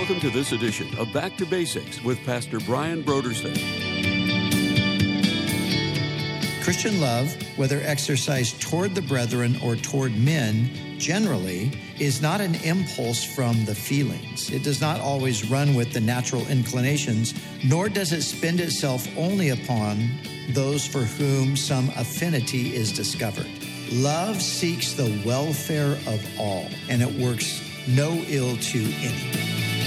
Welcome to this edition of Back to Basics with Pastor Brian Brodersen. Christian love, whether exercised toward the brethren or toward men, generally is not an impulse from the feelings. It does not always run with the natural inclinations, nor does it spend itself only upon those for whom some affinity is discovered. Love seeks the welfare of all, and it works no ill to any.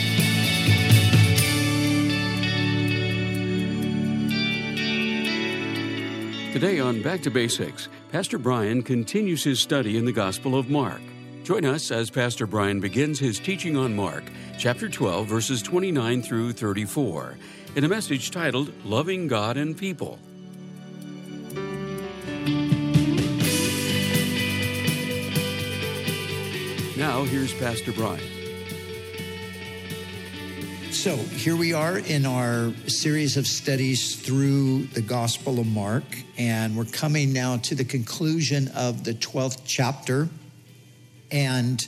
Today on Back to Basics, Pastor Brian continues his study in the Gospel of Mark. Join us as Pastor Brian begins his teaching on Mark, chapter 12, verses 29 through 34, in a message titled, Loving God and People. Now, here's Pastor Brian. So here we are in our series of studies through the Gospel of Mark, and we're coming now to the conclusion of the 12th chapter. And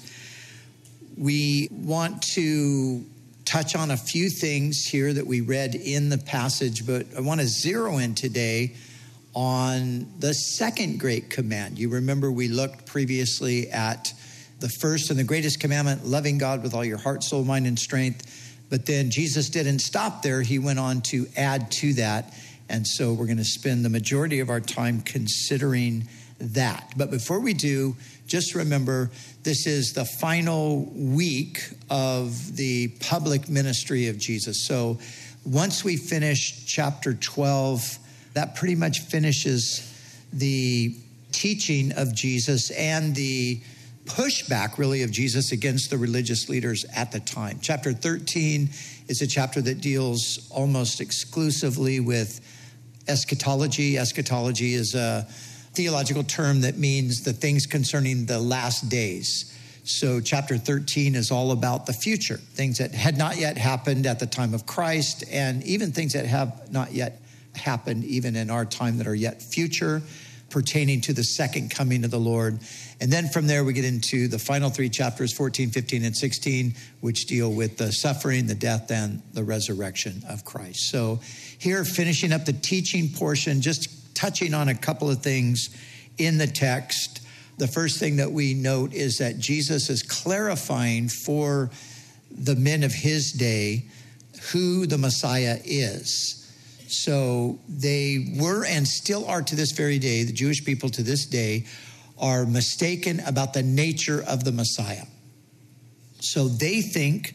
we want to touch on a few things here that we read in the passage, but I want to zero in today on the second great command. You remember we looked previously at the first and the greatest commandment, loving God with all your heart, soul, mind, and strength. But then Jesus didn't stop there. He went on to add to that. And so we're going to spend the majority of our time considering that. But before we do, just remember, this is the final week of the public ministry of Jesus. So once we finish chapter 12, that pretty much finishes the teaching of Jesus and the pushback, really, of Jesus against the religious leaders at the time. Chapter 13 is a chapter that deals almost exclusively with eschatology. Eschatology is a theological term that means the things concerning the last days. So chapter 13 is all about the future, things that had not yet happened at the time of Christ, and even things that have not yet happened even in our time that are yet future, pertaining to the second coming of the Lord. And then from there, we get into the final three chapters, 14, 15, and 16, which deal with the suffering, the death, and the resurrection of Christ. So here, finishing up the teaching portion, just touching on a couple of things in the text. The first thing that we note is that Jesus is clarifying for the men of his day who the Messiah is. So they were and still are to this very day, the Jewish people to this day are mistaken about the nature of the Messiah. So they think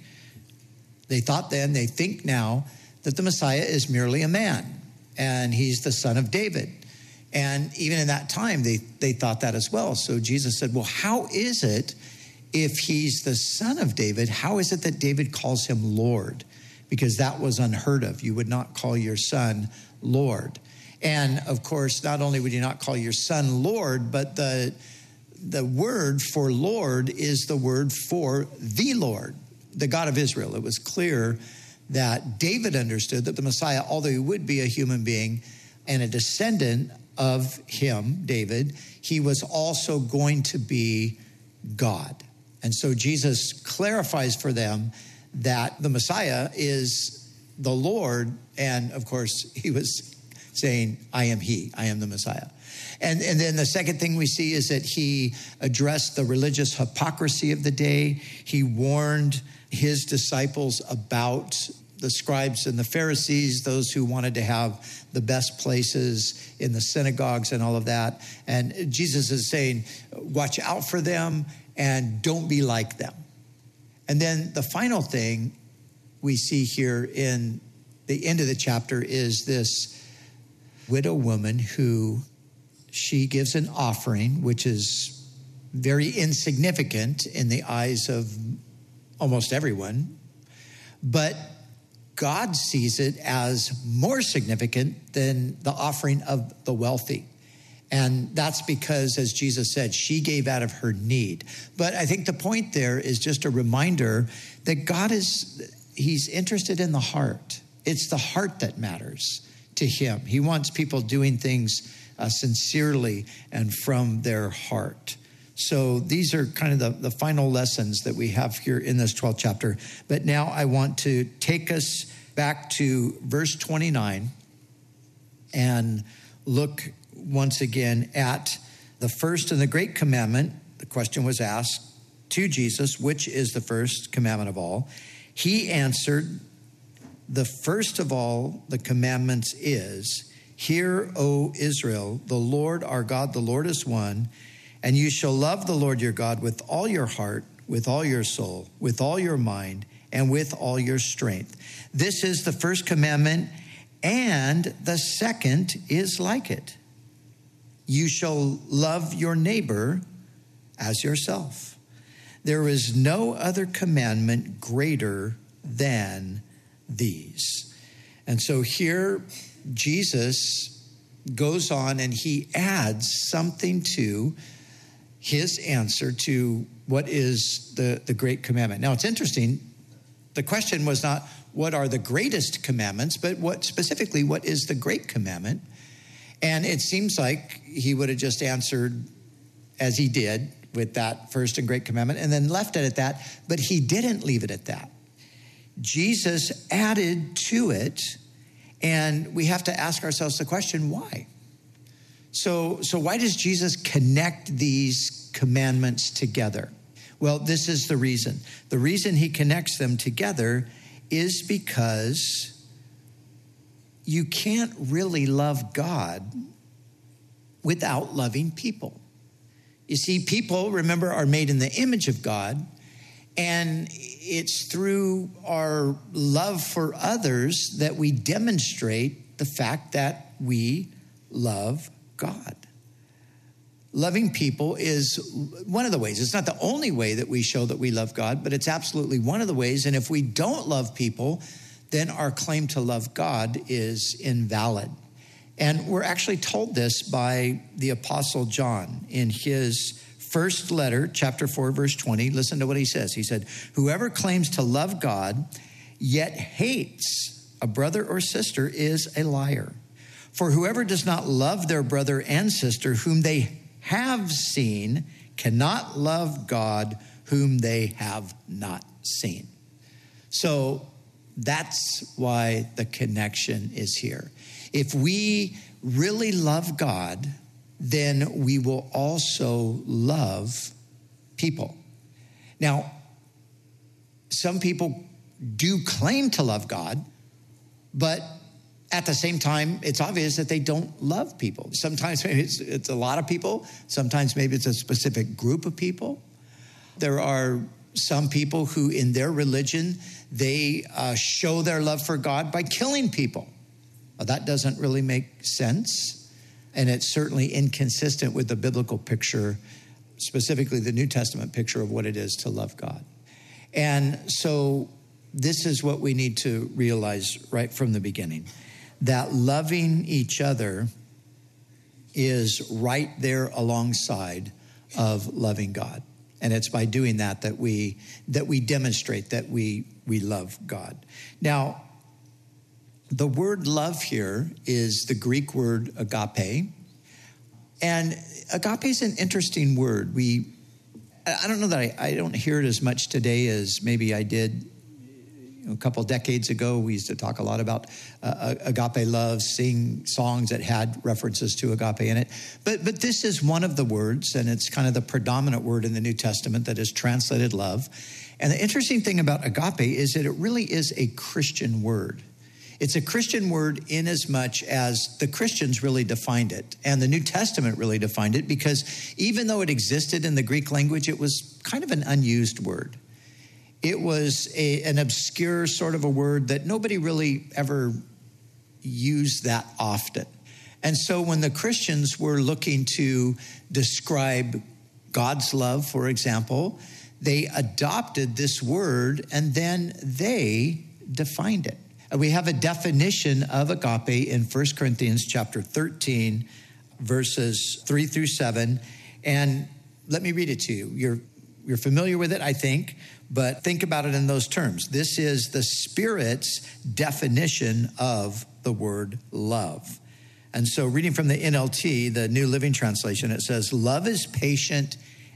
now that the Messiah is merely a man and he's the son of David. And even in that time, they thought that as well. So Jesus said, well, how is it if he's the son of David, how is it that David calls him Lord? Because that was unheard of. You would not call your son Lord. And of course, not only would you not call your son Lord, but the word for Lord is the word for the Lord, the God of Israel. It was clear that David understood that the Messiah, although he would be a human being and a descendant of him, David, he was also going to be God. And so Jesus clarifies for them that the Messiah is the Lord. And of course, he was saying, I am he, I am the Messiah. And then the second thing we see is that he addressed the religious hypocrisy of the day. He warned his disciples about the scribes and the Pharisees, those who wanted to have the best places in the synagogues and all of that. And Jesus is saying, watch out for them and don't be like them. And then the final thing we see here in the end of the chapter is this widow woman who she gives an offering, which is very insignificant in the eyes of almost everyone. But God sees it as more significant than the offering of the wealthy. And that's because, as Jesus said, she gave out of her need. But I think the point there is just a reminder that God he's interested in the heart. It's the heart that matters to him. He wants people doing things sincerely and from their heart. So these are kind of the final lessons that we have here in this 12th chapter. But now I want to take us back to verse 29 and look once again at the first and the great commandment. The question was asked to Jesus, which is the first commandment of all? He answered, the first of all the commandments is, hear, O Israel, the Lord our God, the Lord is one, and you shall love the Lord your God with all your heart, with all your soul, with all your mind, and with all your strength. This is the first commandment, and the second is like it. You shall love your neighbor as yourself. There is no other commandment greater than these. And so here Jesus goes on and he adds something to his answer to what is the great commandment. Now it's interesting. The question was not what are the greatest commandments, but what is the great commandment? And it seems like he would have just answered as he did with that first and great commandment and then left it at that, but he didn't leave it at that. Jesus added to it, and we have to ask ourselves the question, why? So why does Jesus connect these commandments together? Well, this is the reason. The reason he connects them together is because you can't really love God without loving people. You see, people, remember, are made in the image of God, and it's through our love for others that we demonstrate the fact that we love God. Loving people is one of the ways. It's not the only way that we show that we love God, but it's absolutely one of the ways. And if we don't love people, then our claim to love God is invalid. And we're actually told this by the Apostle John in his first letter, chapter 4, verse 20. Listen to what he says. He said, whoever claims to love God yet hates a brother or sister is a liar. For whoever does not love their brother and sister whom they have seen cannot love God whom they have not seen. So that's why the connection is here. If we really love God, then we will also love people. Now, some people do claim to love God, but at the same time, it's obvious that they don't love people. Sometimes maybe it's a lot of people. Sometimes maybe it's a specific group of people. There are some people who in their religion, they show their love for God by killing people. Well, that doesn't really make sense. And it's certainly inconsistent with the biblical picture, specifically the New Testament picture of what it is to love God. And so this is what we need to realize right from the beginning, that loving each other is right there alongside of loving God. And it's by doing that we demonstrate that we love God. Now, the word love here is the Greek word agape. And agape is an interesting word. I don't know that I don't hear it as much today as maybe I did a couple decades ago. We used to talk a lot about agape love, sing songs that had references to agape in it. But this is one of the words, and it's kind of the predominant word in the New Testament that is translated love. And the interesting thing about agape is that it really is a Christian word. It's a Christian word in as much as the Christians really defined it, and the New Testament really defined it, because even though it existed in the Greek language, it was kind of an unused word. It was an obscure sort of a word that nobody really ever used that often. And so when the Christians were looking to describe God's love, for example, they adopted this word and then they defined it. We have a definition of agape in 1 Corinthians chapter 13, verses 3 through 7. And let me read it to you. You're familiar with it, I think, but think about it in those terms. This is the Spirit's definition of the word love. And so reading from the NLT, the New Living Translation, it says, love is patient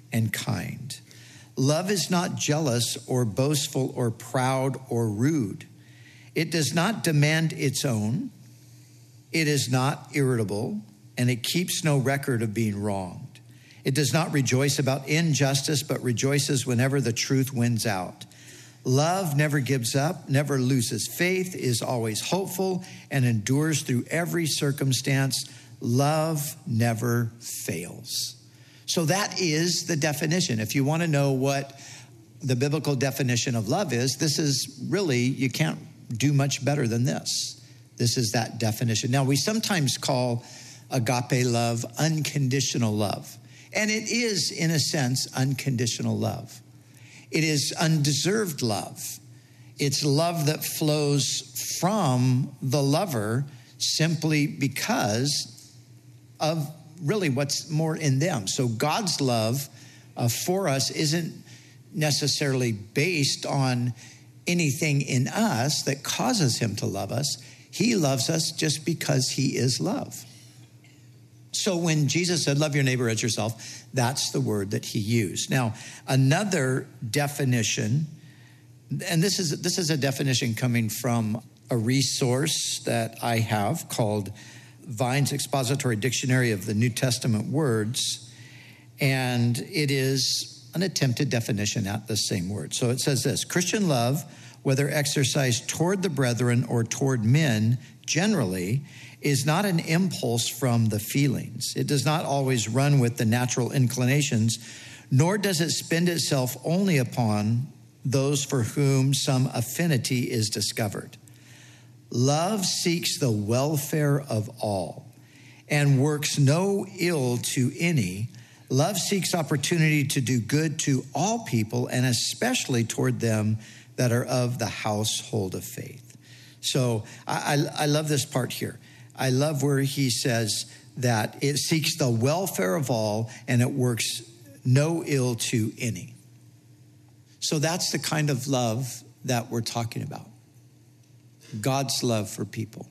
and kind. Love is not jealous or boastful or proud or rude. It does not demand its own. It is not irritable, and it keeps no record of being wronged. It does not rejoice about injustice, but rejoices whenever the truth wins out. Love never gives up, never loses faith, is always hopeful, and endures through every circumstance. Love never fails. So that is the definition. If you want to know what the biblical definition of love is, this is really, you can't do much better than this. This is that definition. Now, we sometimes call agape love unconditional love. And it is, in a sense, unconditional love. It is undeserved love. It's love that flows from the lover simply because of really what's more in them. So God's love for us isn't necessarily based on anything in us that causes him to love us. He loves us just because he is love. So when Jesus said, love your neighbor as yourself, that's the word that he used. Now, another definition, and this is a definition coming from a resource that I have called Vine's Expository Dictionary of the New Testament Words, and it is an attempted definition at the same word. So it says this: Christian love, whether exercised toward the brethren or toward men generally, is not an impulse from the feelings. It does not always run with the natural inclinations, nor does it spend itself only upon those for whom some affinity is discovered. Love seeks the welfare of all and works no ill to any. Love seeks opportunity to do good to all people, and especially toward them that are of the household of faith. So I love this part here. I love where he says that it seeks the welfare of all and it works no ill to any. So that's the kind of love that we're talking about. God's love for people.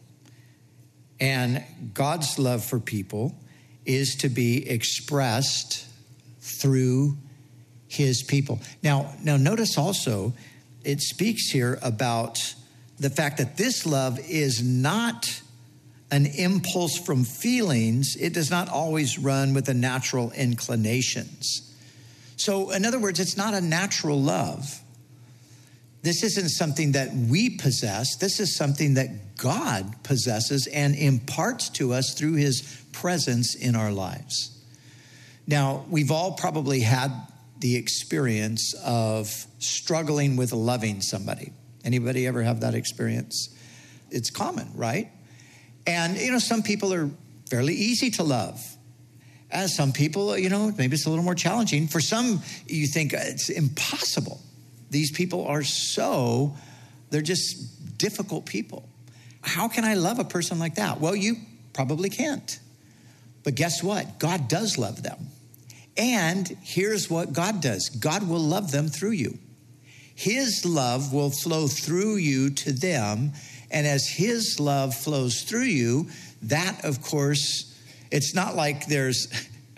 And God's love for people is to be expressed through his people. Now notice also, it speaks here about the fact that this love is not an impulse from feelings. It does not always run with the natural inclinations. So in other words, it's not a natural love. This isn't something that we possess. This is something that God possesses and imparts to us through his presence in our lives. Now, we've all probably had the experience of struggling with loving somebody. Anybody ever have that experience? It's common, right? And, some people are fairly easy to love. As some people, maybe it's a little more challenging. For some, you think it's impossible. These people are they're just difficult people. How can I love a person like that? Well, you probably can't. But guess what? God does love them. And here's what God does. God will love them through you. His love will flow through you to them. And as his love flows through you, that, of course, it's not like there's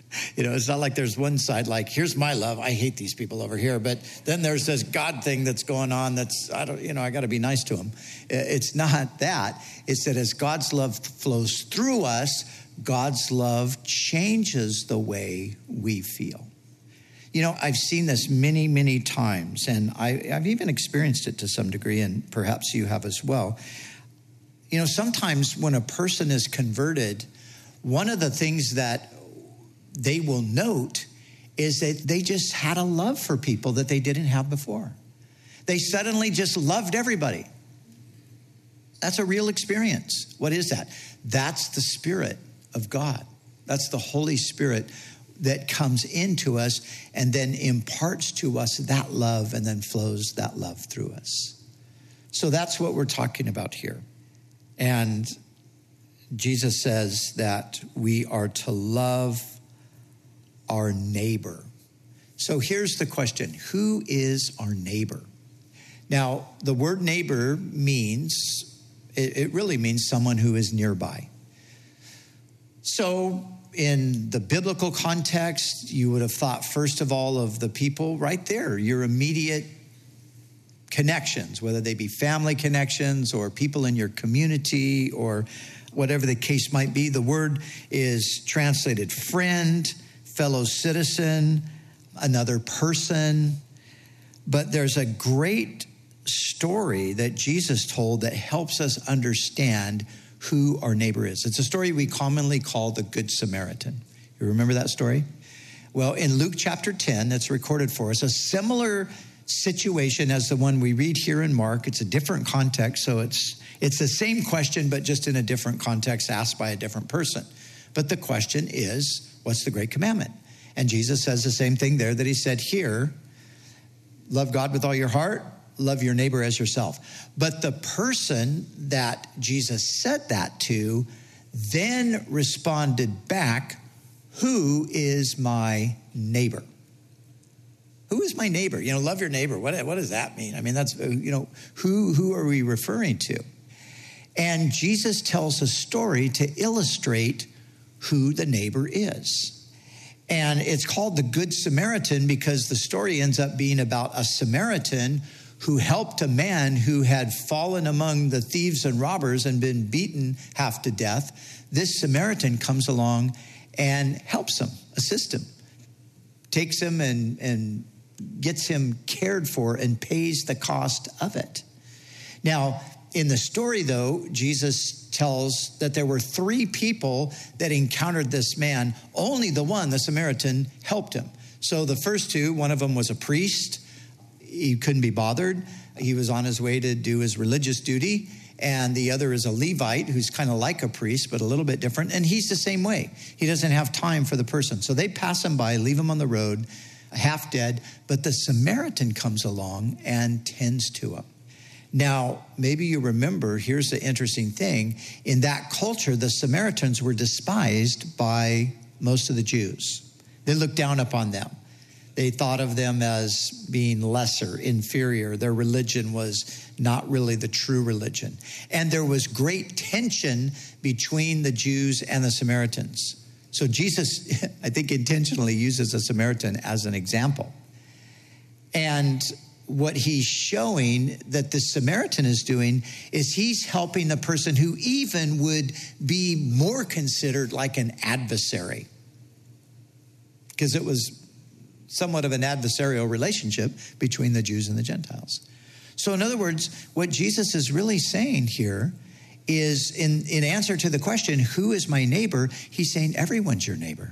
one side like, here's my love. I hate these people over here. But then there's this God thing that's going on that's, I got to be nice to them. It's not that. It's that as God's love flows through us, God's love changes the way we feel. I've seen this many, many times, and I've even experienced it to some degree, and perhaps you have as well. Sometimes when a person is converted, one of the things that they will note is that they just had a love for people that they didn't have before. They suddenly just loved everybody. That's a real experience. What is that? That's the Spirit of God. That's the Holy Spirit that comes into us and then imparts to us that love and then flows that love through us. So that's what we're talking about here. And Jesus says that we are to love our neighbor. So here's the question: who is our neighbor? Now, the word neighbor it really means someone who is nearby. So in the biblical context, you would have thought, first of all, of the people right there, your immediate connections, whether they be family connections or people in your community or whatever the case might be. The word is translated friend, fellow citizen, another person. But there's a great story that Jesus told that helps us understand who our neighbor is. It's a story we commonly call the Good Samaritan. You remember that story? Well, in Luke chapter 10, that's recorded for us, a similar situation as the one we read here in Mark. It's a different context, so it's the same question, but just in a different context asked by a different person. But the question is, what's the great commandment? And Jesus says the same thing there that he said here: love God with all your heart, love your neighbor as yourself. But the person that Jesus said that to then responded back, who is my neighbor? Who is my neighbor? Love your neighbor. What does that mean? I mean, that's, who are we referring to? And Jesus tells a story to illustrate who the neighbor is. And it's called the Good Samaritan because the story ends up being about a Samaritan who helped a man who had fallen among the thieves and robbers and been beaten half to death. This Samaritan comes along and helps him, assists him, takes him and gets him cared for and pays the cost of it. Now, in the story, though, Jesus tells that there were 3 people that encountered this man. Only the one, the Samaritan, helped him. So the first 2, one of them was a priest. He couldn't be bothered. He was on his way to do his religious duty. And the other is a Levite who's kind of like a priest, but a little bit different. And he's the same way. He doesn't have time for the person. So they pass him by, leave him on the road, half dead. But the Samaritan comes along and tends to him. Now, maybe you remember, here's the interesting thing. In that culture, the Samaritans were despised by most of the Jews. They looked down upon them. They thought of them as being lesser, inferior. Their religion was not really the true religion. And there was great tension between the Jews and the Samaritans. So Jesus, I think, intentionally uses a Samaritan as an example. And what he's showing that the Samaritan is doing is he's helping the person who even would be more considered like an adversary, because it was somewhat of an adversarial relationship between the Jews and the Gentiles. So in other words, what Jesus is really saying here is in answer to the question, who is my neighbor? He's saying everyone's your neighbor.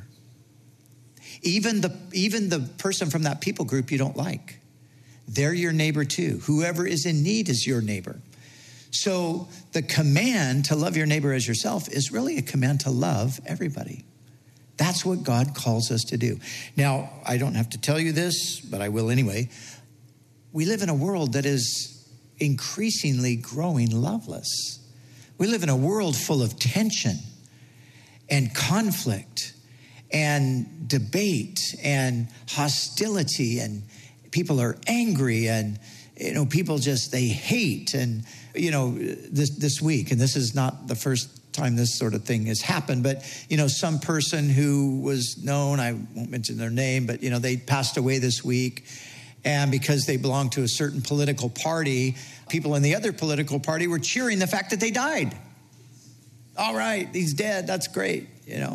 Even the person from that people group you don't like. They're your neighbor too. Whoever is in need is your neighbor. So the command to love your neighbor as yourself is really a command to love everybody. That's what God calls us to do. Now, I don't have to tell you this, but I will anyway. We live in a world that is increasingly growing loveless. We live in a world full of tension and conflict and debate and hostility, and people are angry, and people just, they hate. And this week, and this is not the first time this sort of thing has happened, but some person who was known, I won't mention their name, but they passed away this week, and because they belonged to a certain political party, people in the other political party were cheering the fact that they died. All right, he's dead, that's great.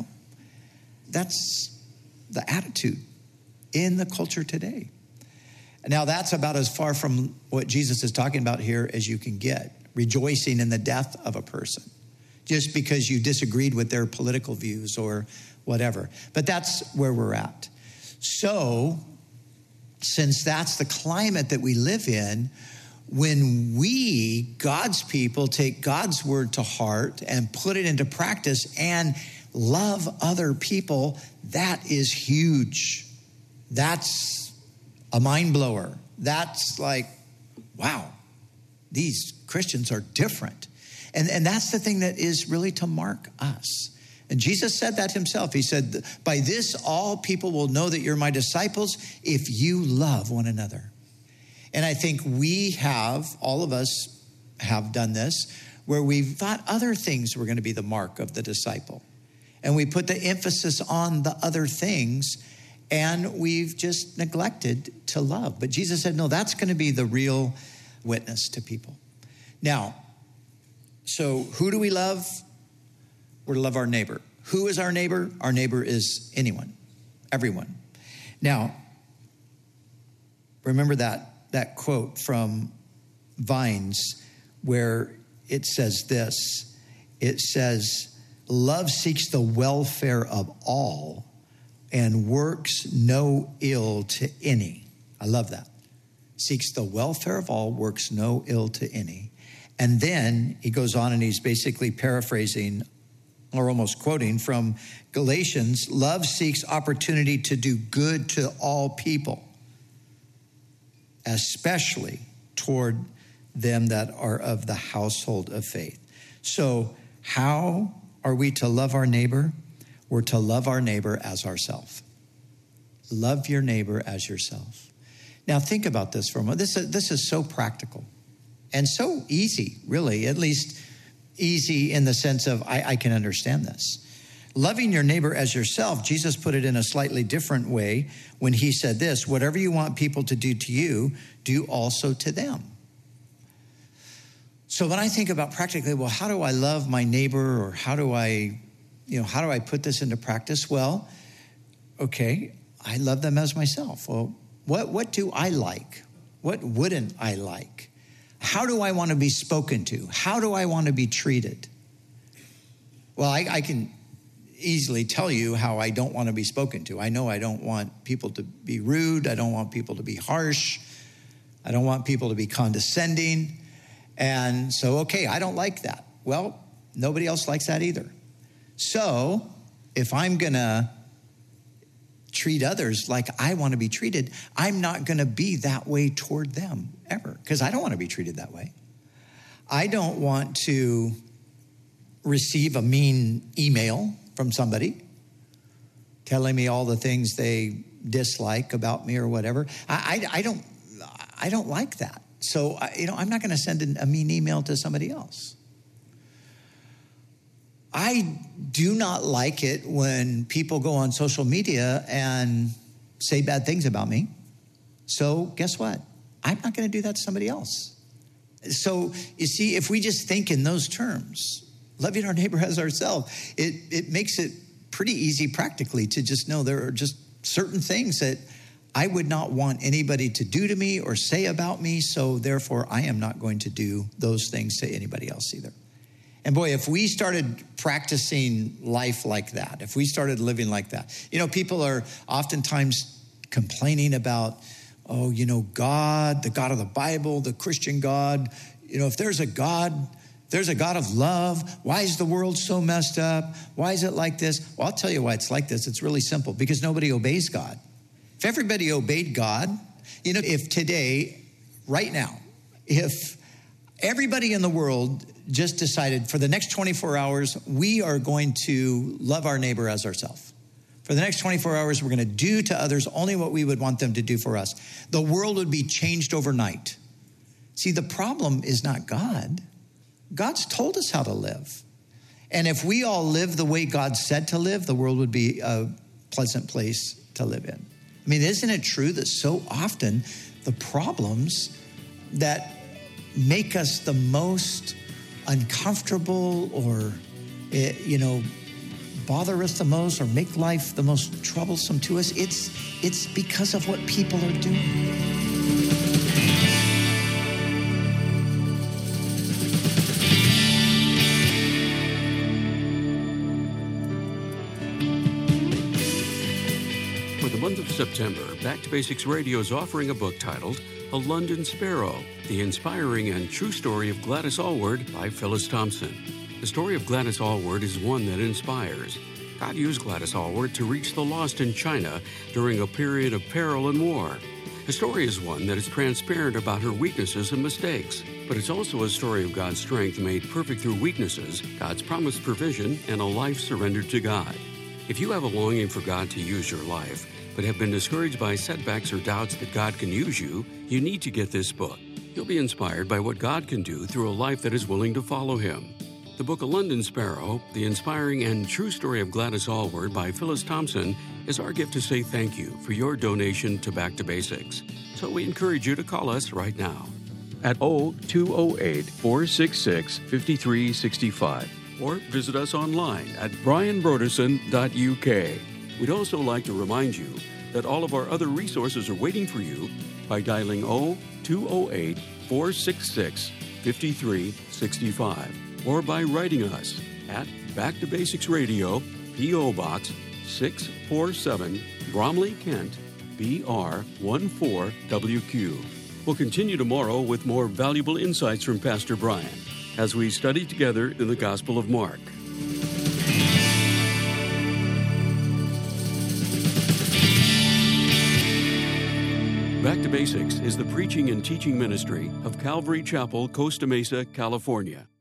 That's the attitude in the culture today. Now, that's about as far from what Jesus is talking about here as you can get, rejoicing in the death of a person, just because you disagreed with their political views or whatever. But that's where we're at. So, since that's the climate that we live in, when we, God's people, take God's word to heart and put it into practice and love other people, that is huge. That's a mind blower. That's like, wow, these Christians are different. And that's the thing that is really to mark us. And Jesus said that himself. He said, by this, all people will know that you're my disciples if you love one another. And I think all of us have done this, where we've thought other things were going to be the mark of the disciple. and we put the emphasis on the other things, and we've just neglected to love. But Jesus said, no, that's going to be the real witness to people. Now, so who do we love? We're to love our neighbor. Who is our neighbor? Our neighbor is anyone, everyone. Now, remember that quote from Vines where it says this. It says, love seeks the welfare of all and works no ill to any. I love that. Seeks the welfare of all, works no ill to any. And then he goes on and he's basically paraphrasing or almost quoting from Galatians. Love seeks opportunity to do good to all people, especially toward them that are of the household of faith. So how are we to love our neighbor? We're to love our neighbor as ourselves. Love your neighbor as yourself. Now think about this for a moment. This is so practical and so easy, really, at least easy in the sense of I can understand this. Loving your neighbor as yourself, Jesus put it in a slightly different way when he said this, whatever you want people to do to you, do also to them. So when I think about practically, well, how do I love my neighbor, or how do I put this into practice? Well, okay, I love them as myself. Well, what do I like? What wouldn't I like? How do I want to be spoken to? How do I want to be treated? Well, I can easily tell you how I don't want to be spoken to. I know I don't want people to be rude. I don't want people to be harsh. I don't want people to be condescending. And so, okay, I don't like that. Well, nobody else likes that either. So if I'm going to treat others like I want to be treated, I'm not going to be that way toward them ever, because I don't want to be treated that way. I don't want to receive a mean email from somebody telling me all the things they dislike about me or whatever. I don't like that. So, I'm not going to send a mean email to somebody else. I do not like it when people go on social media and say bad things about me. So guess what? I'm not going to do that to somebody else. So you see, if we just think in those terms, loving our neighbor as ourselves, it makes it pretty easy practically to just know there are just certain things that I would not want anybody to do to me or say about me, so therefore I am not going to do those things to anybody else either. And boy, if we started practicing life like that, if we started living like that, people are oftentimes complaining about, God, the God of the Bible, the Christian God. If there's a God of love. Why is the world so messed up? Why is it like this? Well, I'll tell you why it's like this. It's really simple, because nobody obeys God. If everybody obeyed God, if today, right now, if everybody in the world just decided for the next 24 hours, we are going to love our neighbor as ourselves. For the next 24 hours, we're going to do to others only what we would want them to do for us. The world would be changed overnight. See, the problem is not God. God's told us how to live. And if we all live the way God said to live, the world would be a pleasant place to live in. I mean, isn't it true that so often the problems that make us the most uncomfortable or, bother us the most or make life the most troublesome to us, it's because of what people are doing. Month of September, Back to Basics Radio is offering a book titled A London Sparrow, the inspiring and true story of Gladys Aylward by Phyllis Thompson. The story of Gladys Aylward is one that inspires. God used Gladys Aylward to reach the lost in China during a period of peril and war. The story is one that is transparent about her weaknesses and mistakes, but it's also a story of God's strength made perfect through weaknesses, God's promised provision, and a life surrendered to God. If you have a longing for God to use your life, but have been discouraged by setbacks or doubts that God can use you, you need to get this book. You'll be inspired by what God can do through a life that is willing to follow Him. The book A London Sparrow, the inspiring and true story of Gladys Allward by Phyllis Thompson, is our gift to say thank you for your donation to Back to Basics. So we encourage you to call us right now at 0208-466-5365 or visit us online at brianbroderson.uk. We'd also like to remind you that all of our other resources are waiting for you by dialing 0208-466-5365 or by writing us at Back to Basics Radio, P.O. Box 647, Bromley, Kent, BR 14WQ. We'll continue tomorrow with more valuable insights from Pastor Brian as we study together in the Gospel of Mark. Back to Basics is the preaching and teaching ministry of Calvary Chapel, Costa Mesa, California.